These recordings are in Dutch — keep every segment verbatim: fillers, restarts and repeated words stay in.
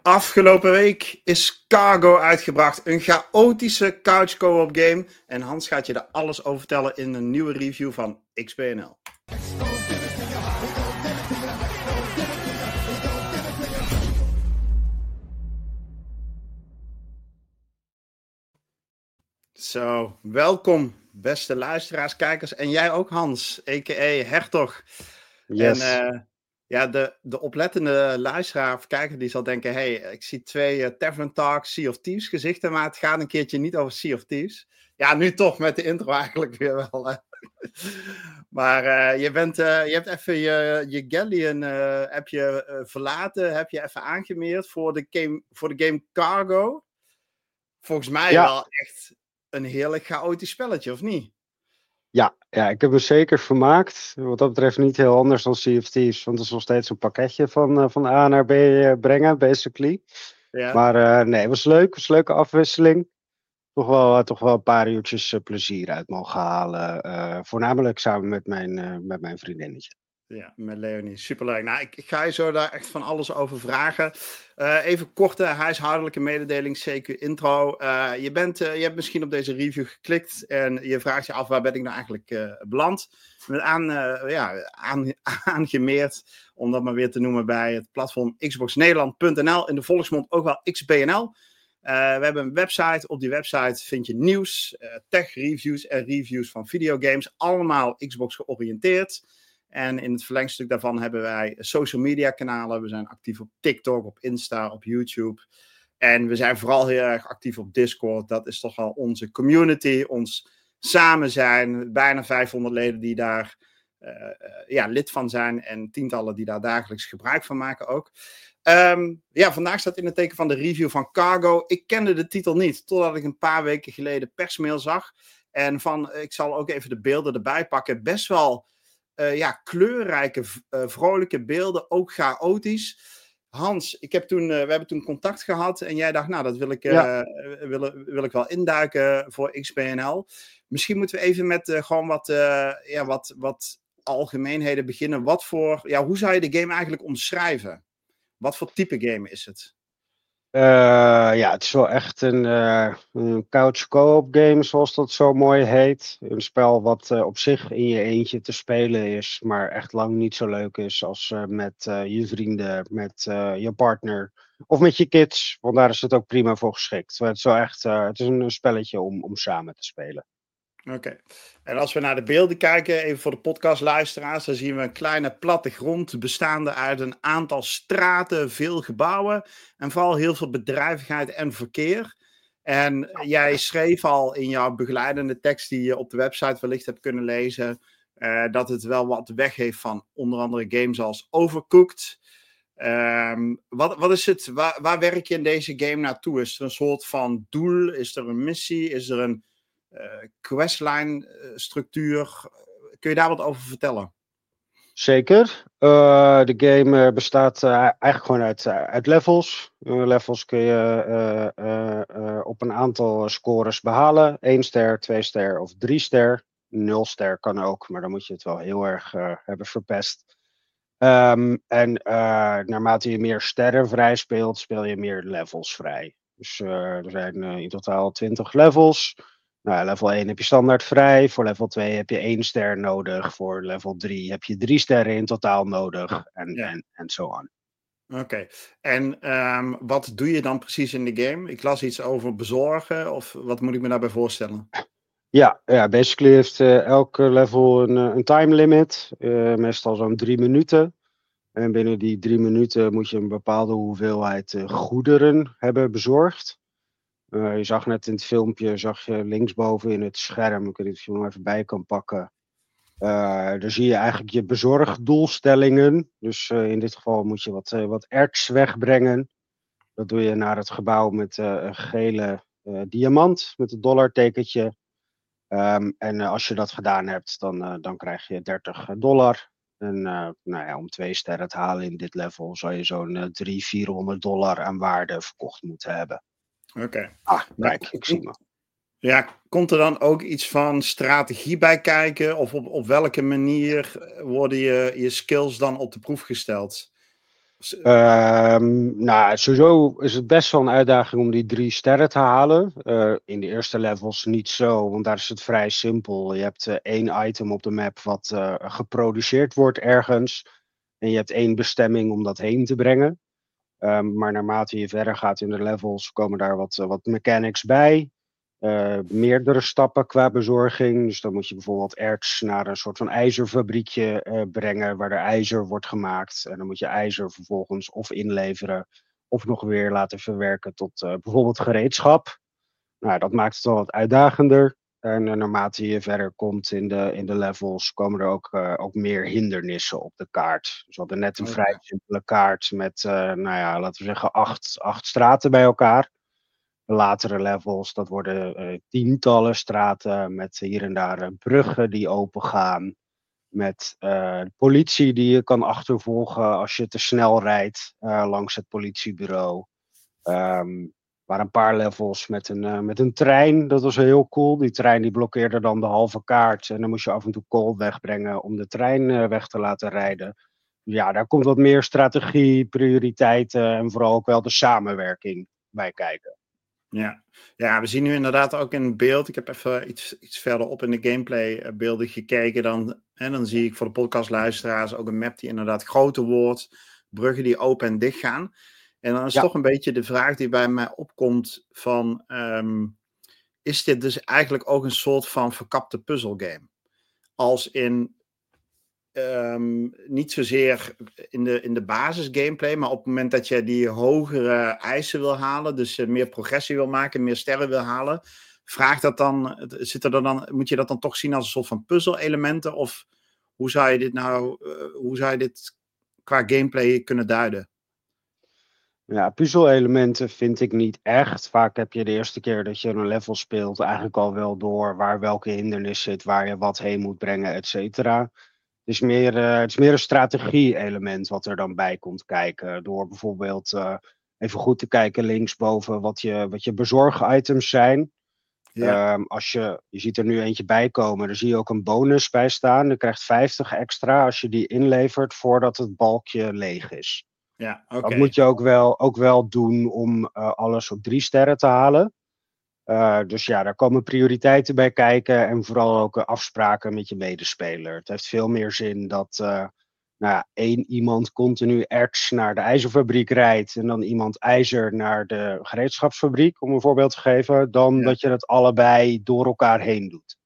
Afgelopen week is Cargo uitgebracht, een chaotische couch co-op game. En Hans gaat je er alles over vertellen in een nieuwe review van X B N L. Zo, welkom beste luisteraars, kijkers en jij ook Hans, a k a. Hertog. Yes. En uh, ja, de, de oplettende luisteraar of kijker die zal denken, hé, hey, ik zie twee uh, Tavern Talk Sea of Thieves gezichten, maar het gaat een keertje niet over Sea of Thieves. Ja, nu toch met de intro eigenlijk weer wel. Hè? Maar uh, je, bent, uh, je hebt even je, je Galleon uh, heb je, uh, verlaten, heb je even aangemeerd voor de game, voor de game Cargo. Volgens mij ja. wel echt een heerlijk chaotisch spelletje, of niet? Ja, ja, ik heb me zeker vermaakt. Wat dat betreft niet heel anders dan Sea of Thieves. Want het is nog steeds een pakketje van, uh, van A naar B uh, brengen, basically. Ja. Maar uh, nee, het was leuk. Het was een leuke afwisseling. Toch wel, uh, toch wel een paar uurtjes uh, plezier uit mogen halen. Uh, voornamelijk samen met mijn, uh, met mijn vriendinnetje. Ja, met Leonie. Superleuk. Nou, ik, ik ga je zo daar echt van alles over vragen. Uh, even korte huishoudelijke mededeling, C Q intro. Uh, je, bent, uh, je hebt misschien op deze review geklikt en je vraagt je af waar ben ik nou eigenlijk uh, beland. Met aan, uh, ja, aan, aangemeerd, om dat maar weer te noemen bij het platform xbox nederland punt n l. In de volksmond ook wel X B N L. Uh, we hebben een website. Op die website vind je nieuws, uh, tech reviews en reviews van videogames. Allemaal Xbox georiënteerd. En in het verlengstuk daarvan hebben wij social media kanalen. We zijn actief op TikTok, op Insta, op YouTube. En we zijn vooral heel erg actief op Discord. Dat is toch wel onze community, ons samen zijn. Bijna vijfhonderd leden die daar uh, uh, ja, lid van zijn. En tientallen die daar dagelijks gebruik van maken ook. Um, ja, vandaag staat in het teken van de review van Cargo. Ik kende de titel niet, totdat ik een paar weken geleden persmail zag. En van, ik zal ook even de beelden erbij pakken. Best wel... Uh, ja, kleurrijke, uh, vrolijke beelden, ook chaotisch. Hans, ik heb toen, uh, we hebben toen contact gehad en jij dacht, nou, dat wil ik, uh, ja. wil, wil ik wel induiken voor X B N L. Misschien moeten we even met uh, gewoon wat, uh, ja, wat, wat algemeenheden beginnen. Wat voor, ja, hoe zou je de game eigenlijk omschrijven? Wat voor type game is het? Uh, ja, het is wel echt een, uh, een couch co-op game, zoals dat zo mooi heet. Een spel wat uh, op zich in je eentje te spelen is, maar echt lang niet zo leuk is als uh, met uh, je vrienden, met uh, je partner of met je kids. Want daar is het ook prima voor geschikt. Het is, wel echt, uh, het is een spelletje om, om samen te spelen. Oké, okay. En als we naar de beelden kijken, even voor de podcastluisteraars, dan zien we een kleine plattegrond bestaande uit een aantal straten, veel gebouwen en vooral heel veel bedrijvigheid en verkeer. En jij schreef al in jouw begeleidende tekst die je op de website wellicht hebt kunnen lezen, uh, dat het wel wat weg heeft van onder andere games als Overcooked. Um, wat, wat is het, waar, waar werk je in deze game naartoe? Is er een soort van doel? Is er een missie? Is er een Uh, questline uh, structuur. Kun je daar wat over vertellen? Zeker. Uh, de game bestaat uh, eigenlijk gewoon uit, uh, uit levels. Uh, levels kun je uh, uh, uh, op een aantal scores behalen. één ster, twee ster of drie ster. nul ster kan ook, maar dan moet je het wel heel erg uh, hebben verpest. Um, en uh, naarmate je meer sterren vrij speelt, speel je meer levels vrij. Dus uh, er zijn uh, in totaal twintig levels. Nou, level één heb je standaard vrij. Voor level twee heb je één ster nodig. Voor level drie heb je drie sterren in totaal nodig. En ja. en, en zo aan. Oké. Okay. En um, wat doe je dan precies in de game? Ik las iets over bezorgen. Of wat moet ik me daarbij voorstellen? Ja, ja basically heeft uh, elke level een, een time limit. Uh, meestal zo'n drie minuten. En binnen die drie minuten moet je een bepaalde hoeveelheid uh, goederen hebben bezorgd. Uh, je zag net in het filmpje, zag je linksboven in het scherm, ik weet niet of je hem even bij kan pakken. Uh, daar zie je eigenlijk je bezorgdoelstellingen. Dus uh, in dit geval moet je wat, uh, wat erts wegbrengen. Dat doe je naar het gebouw met uh, een gele uh, diamant, met het dollartekentje. Um, en uh, als je dat gedaan hebt, dan, uh, dan krijg je dertig dollar. En uh, nou ja, om twee sterren te halen in dit level, zou je zo'n uh, driehonderd, vierhonderd dollar aan waarde verkocht moeten hebben. Oké. Okay. Ah, kijk, nou, ik zie me. Ja, komt er dan ook iets van strategie bij kijken? Of op, op welke manier worden je, je skills dan op de proef gesteld? Um, nou, sowieso is het best wel een uitdaging om die drie sterren te halen. Uh, in de eerste levels niet zo, want daar is het vrij simpel. Je hebt uh, één item op de map wat uh, geproduceerd wordt ergens. En je hebt één bestemming om dat heen te brengen. Um, maar naarmate je verder gaat in de levels, komen daar wat, uh, wat mechanics bij. Uh, meerdere stappen qua bezorging. Dus dan moet je bijvoorbeeld erts naar een soort van ijzerfabriekje uh, brengen, waar er ijzer wordt gemaakt. En dan moet je ijzer vervolgens of inleveren, of nog weer laten verwerken tot uh, bijvoorbeeld gereedschap. Nou, dat maakt het wel wat uitdagender. En uh, naarmate je verder komt in de, in de levels, komen er ook, uh, ook meer hindernissen op de kaart. Dus we hadden net een Okay. vrij simpele kaart met, uh, nou ja, laten we zeggen, acht, acht straten bij elkaar. De latere levels, dat worden uh, tientallen straten met hier en daar uh, bruggen die opengaan. Met uh, politie die je kan achtervolgen als je te snel rijdt uh, langs het politiebureau. Um, er waren een paar levels met een, uh, met een trein, dat was heel cool. Die trein die blokkeerde dan de halve kaart en dan moest je af en toe kool wegbrengen om de trein uh, weg te laten rijden. Ja, daar komt wat meer strategie, prioriteiten en vooral ook wel de samenwerking bij kijken. Ja. ja, we zien nu inderdaad ook in beeld. Ik heb even iets, iets verderop in de gameplay beelden gekeken. Dan, en dan zie ik voor de podcastluisteraars ook een map die inderdaad groter wordt. Bruggen die open en dicht gaan. En dan is ja. toch een beetje de vraag die bij mij opkomt van... Um, is dit dus eigenlijk ook een soort van verkapte puzzelgame? Als in... Um, niet zozeer in de, in de basis gameplay, maar op het moment dat je die hogere eisen wil halen, dus uh, meer progressie wil maken, meer sterren wil halen, vraagt dat dan, zit er dan, moet je dat dan toch zien als een soort van puzzelelementen? Of hoe zou je dit nou, uh, hoe zou je dit qua gameplay kunnen duiden? Ja, puzzelelementen vind ik niet echt. Vaak heb je de eerste keer dat je een level speelt eigenlijk al wel door waar welke hindernis zit, waar je wat heen moet brengen, et cetera. Het is meer, uh, het is meer een strategie-element wat er dan bij komt kijken. Door bijvoorbeeld uh, even goed te kijken linksboven wat je, wat je bezorg-items zijn. Ja. Um, als je, je ziet er nu eentje bij komen, daar zie je ook een bonus bij staan. Je krijgt vijftig extra als je die inlevert voordat het balkje leeg is. Ja, okay. Dat moet je ook wel, ook wel doen om uh, alles op drie sterren te halen. Uh, dus ja, daar komen prioriteiten bij kijken en vooral ook uh, afspraken met je medespeler. Het heeft veel meer zin dat uh, nou ja, één iemand continu erts naar de ijzerfabriek rijdt en dan iemand ijzer naar de gereedschapsfabriek, om een voorbeeld te geven, dan ja. dat je het allebei door elkaar heen doet.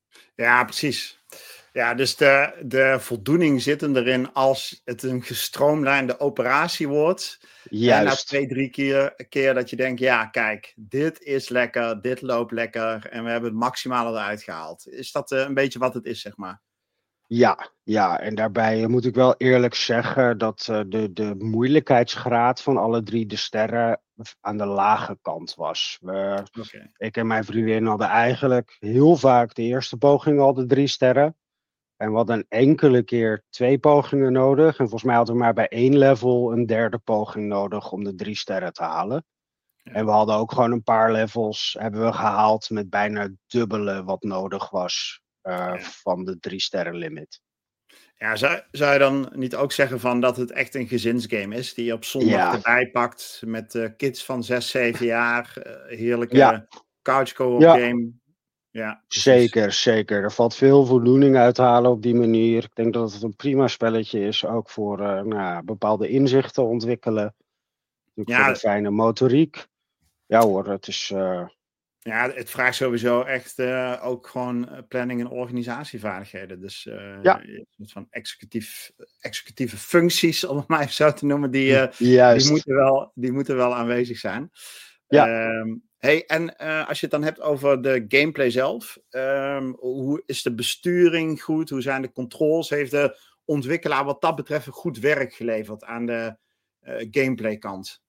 Ja, precies. Ja, dus de, de voldoening zit hem erin als het een gestroomlijnde operatie wordt. Juist. En na twee, drie keer, keer dat je denkt, ja, kijk, dit is lekker, dit loopt lekker en we hebben het maximale eruit gehaald. Is dat uh, een beetje wat het is, zeg maar? Ja, ja, en daarbij moet ik wel eerlijk zeggen dat uh, de, de moeilijkheidsgraad van alle drie de sterren aan de lage kant was. Uh, okay. Ik en mijn vriendin hadden eigenlijk heel vaak de eerste poging al de drie sterren. En we hadden een enkele keer twee pogingen nodig. En volgens mij hadden we maar bij één level een derde poging nodig om de drie sterren te halen. Ja. En we hadden ook gewoon een paar levels hebben we gehaald met bijna dubbele wat nodig was uh, ja. van de drie sterren limit. Ja, zou, zou je dan niet ook zeggen van dat het echt een gezinsgame is die je op zondag ja. erbij pakt met uh, kids van zes, zeven jaar, uh, heerlijke ja. couch co-op ja. game? Ja, zeker, zeker. Er valt veel voldoening uit te halen op die manier. Ik denk dat het een prima spelletje is, ook voor uh, nou, bepaalde inzichten ontwikkelen. Ja, voor de fijne motoriek. Ja hoor, het is... Uh... Ja, het vraagt sowieso echt uh, ook gewoon planning- en organisatievaardigheden. Dus uh, ja. een soort van executief, executieve functies, om het maar even zo te noemen, die, uh, die, moeten, wel, die moeten wel aanwezig zijn. Ja. Um, Hey, en uh, als je het dan hebt over de gameplay zelf, um, hoe is de besturing goed? Hoe zijn de controls? Heeft de ontwikkelaar wat dat betreft goed werk geleverd aan de uh, gameplay kant?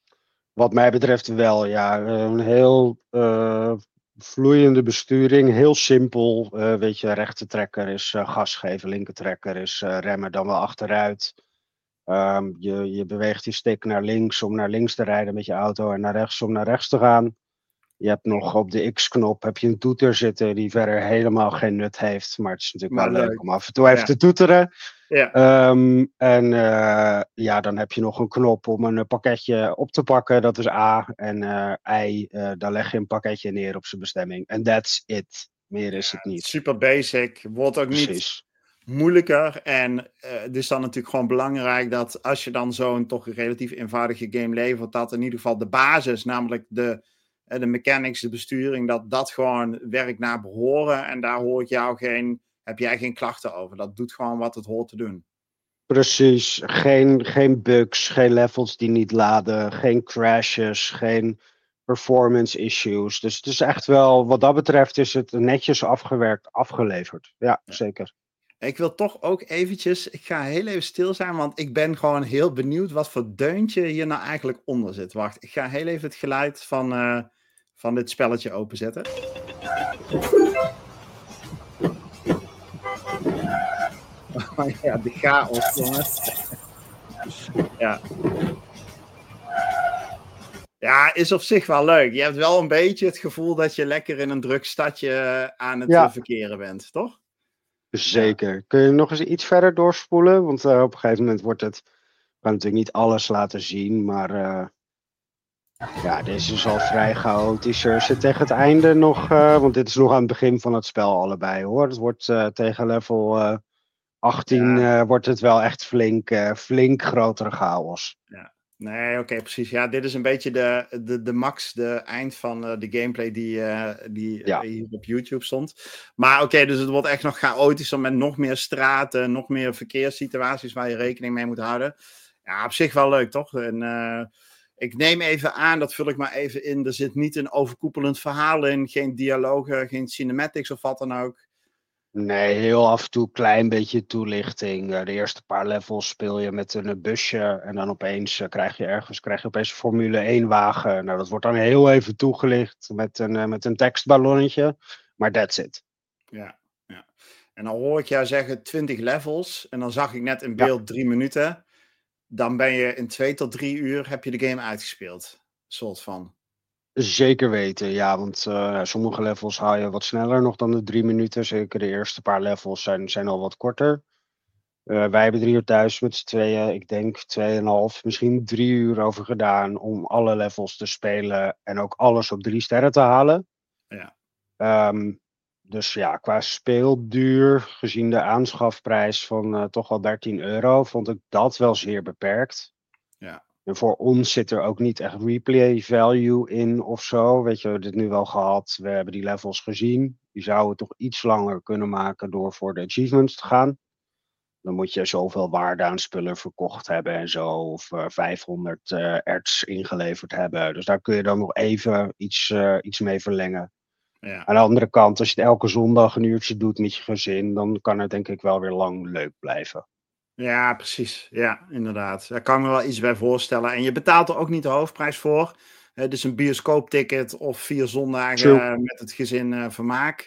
Wat mij betreft wel, ja. Een heel uh, vloeiende besturing, heel simpel. Uh, weet je, rechte trekker is uh, gas geven, linker trekker is uh, remmen, dan wel achteruit. Um, je, je beweegt je stick naar links om naar links te rijden met je auto en naar rechts om naar rechts te gaan. Je hebt nog op de X-knop heb je een toeter zitten die verder helemaal geen nut heeft. Maar het is natuurlijk maar wel leuk leuk om af en toe even ja. te toeteren. Ja. Um, en uh, ja, dan heb je nog een knop om een pakketje op te pakken. Dat is A. En uh, I, uh, daar leg je een pakketje neer op zijn bestemming. En that's it. Meer is Ja, het niet. super basic. Wordt ook niet Precies. moeilijker. En uh, het is dan natuurlijk gewoon belangrijk dat als je dan zo'n toch relatief eenvoudige game levert, dat in ieder geval de basis, namelijk de, uh, de mechanics, de besturing, dat dat gewoon werkt naar behoren. En daar hoor ik jou geen, heb jij geen klachten over. Dat doet gewoon wat het hoort te doen. Precies. Geen, geen bugs, geen levels die niet laden, geen crashes, geen performance issues. Dus het is echt wel, wat dat betreft is het netjes afgewerkt, afgeleverd. Ja, Ja. zeker. Ik wil toch ook eventjes, ik ga heel even stil zijn, want ik ben gewoon heel benieuwd wat voor deuntje hier nou eigenlijk onder zit. Wacht, ik ga heel even het geluid van, uh, van dit spelletje openzetten. Oh ja, de chaos, jongens. Ja. Ja, is op zich wel leuk. Je hebt wel een beetje het gevoel dat je lekker in een druk stadje aan het ja. verkeren bent, toch? Zeker. Ja. Kun je nog eens iets verder doorspoelen? Want uh, op een gegeven moment wordt het... Ik kan natuurlijk niet alles laten zien, maar... Uh, ja, deze is al vrij chaotisch. Er zit tegen het einde nog... Uh, want dit is nog aan het begin van het spel allebei, hoor. Het wordt uh, tegen level uh, achttien... Ja. Uh, wordt het wel echt flink, uh, flink grotere chaos. Ja. Nee, oké, okay, precies. Ja, dit is een beetje de, de, de max, de eind van uh, de gameplay die, uh, die ja. uh, hier op YouTube stond. Maar oké, okay, dus het wordt echt nog chaotischer met nog meer straten, nog meer verkeerssituaties waar je rekening mee moet houden. Ja, op zich wel leuk, toch? En uh, ik neem even aan, dat vul ik maar even in, er zit niet een overkoepelend verhaal in, geen dialogen, geen cinematics of wat dan ook. Nee, heel af en toe een klein beetje toelichting. De eerste paar levels speel je met een busje en dan opeens krijg je ergens krijg je opeens een Formule één wagen. Nou, dat wordt dan heel even toegelicht met een, met een tekstballonnetje, maar that's it. Ja, ja. En dan hoor ik jou zeggen twintig levels en dan zag ik net in beeld ja. drie minuten. Dan ben je in twee tot drie uur heb je de game uitgespeeld. Soort van. Zeker weten, ja, want uh, sommige levels haal je wat sneller nog dan de drie minuten. Zeker de eerste paar levels zijn, zijn al wat korter. Uh, wij hebben drie uur thuis met z'n tweeën, ik denk tweeënhalf, misschien drie uur over gedaan om alle levels te spelen en ook alles op drie sterren te halen. Ja. Um, dus ja, qua speelduur, gezien de aanschafprijs van uh, toch wel dertien euro, vond ik dat wel zeer beperkt. Ja. En voor ons zit er ook niet echt replay value in of zo. Weet je, we hebben dit nu wel gehad. We hebben die levels gezien. Die zouden het toch iets langer kunnen maken door voor de achievements te gaan. Dan moet je zoveel waarde aan spullen verkocht hebben en zo. Of uh, vijfhonderd uh, erts ingeleverd hebben. Dus daar kun je dan nog even iets, uh, iets mee verlengen. Ja. Aan de andere kant, als je het elke zondag een uurtje doet met je gezin, dan kan het denk ik wel weer lang leuk blijven. Ja, precies. Ja, inderdaad. Daar kan ik me wel iets bij voorstellen. En je betaalt er ook niet de hoofdprijs voor. Het is een bioscoopticket of vier zondagen True. met het gezin uh, vermaak.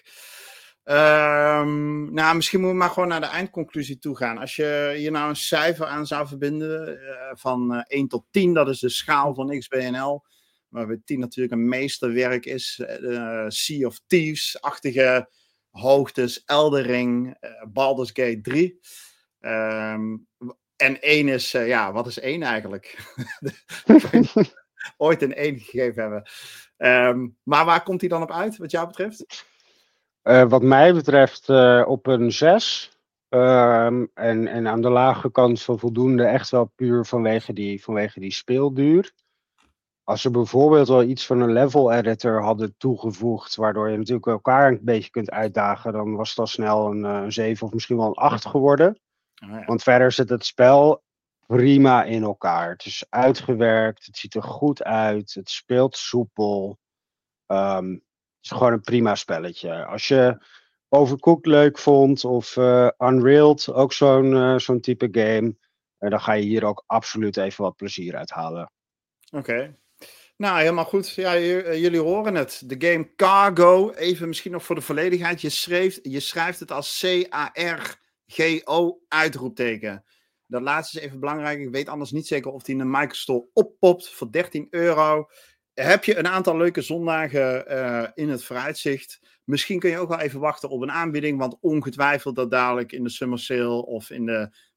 Um, nou, misschien moeten we maar gewoon naar de eindconclusie toe gaan. Als je hier nou een cijfer aan zou verbinden uh, van uh, één tot tien, dat is de schaal van X B N L. Waarbij tien natuurlijk een meesterwerk is. Uh, Sea of Thieves-achtige hoogtes, Eldering, uh, Baldur's Gate drie. Um, en één is, uh, ja, wat is één eigenlijk? Ooit een één gegeven hebben. Um, maar waar komt hij dan op uit, wat jou betreft? Uh, wat mij betreft uh, op een zes. Uh, en, en aan de lage kant van voldoende echt wel puur vanwege die, vanwege die speelduur. Als ze bijvoorbeeld wel iets van een level editor hadden toegevoegd, waardoor je natuurlijk elkaar een beetje kunt uitdagen, dan was het al snel een, een zeven of misschien wel een acht geworden. Oh ja. Want verder zit het spel prima in elkaar. Het is uitgewerkt, het ziet er goed uit, het speelt soepel. Um, het is gewoon een prima spelletje. Als je Overcooked leuk vond of uh, Unreal, ook zo'n uh, zo'n type game, uh, dan ga je hier ook absoluut even wat plezier uithalen. Oké. Okay. Nou, helemaal goed. Ja, j- jullie horen het. De game Cargo, even misschien nog voor de volledigheid. Je, schreef, je schrijft het als C A R G O uitroepteken. Dat laatste is even belangrijk. Ik weet anders niet zeker of die in de Microstore oppopt voor dertien euro. Heb je een aantal leuke zondagen uh, in het vooruitzicht. Misschien kun je ook wel even wachten op een aanbieding. Want ongetwijfeld dat dadelijk in de Summer Sale of in de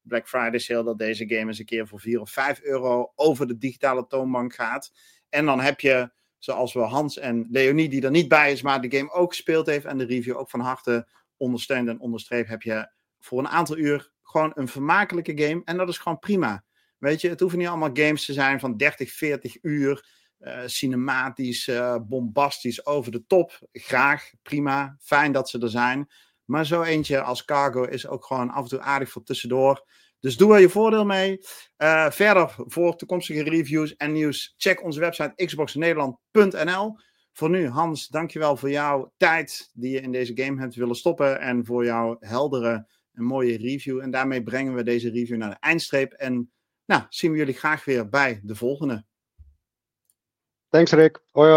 Black Friday sale dat deze game eens een keer voor vier of vijf euro over de digitale toonbank gaat. En dan heb je, zoals we Hans en Leonie, die er niet bij is, maar de game ook gespeeld heeft en de review ook van harte ondersteunt en onderstreept, heb je voor een aantal uur gewoon een vermakelijke game. En dat is gewoon prima. Weet je, het hoeven niet allemaal games te zijn van dertig, veertig uur. Uh, cinematisch, uh, bombastisch, over de top. Graag, prima, fijn dat ze er zijn. Maar zo eentje als Cargo is ook gewoon af en toe aardig voor tussendoor. Dus doe er je voordeel mee. Uh, verder, voor toekomstige reviews en nieuws, check onze website xbox nederland punt n l. Voor nu, Hans, dankjewel voor jouw tijd die je in deze game hebt willen stoppen. En voor jouw heldere en mooie review. En daarmee brengen we deze review naar de eindstreep. En nou, zien we jullie graag weer bij de volgende. Thanks Rick. Hoi hoi.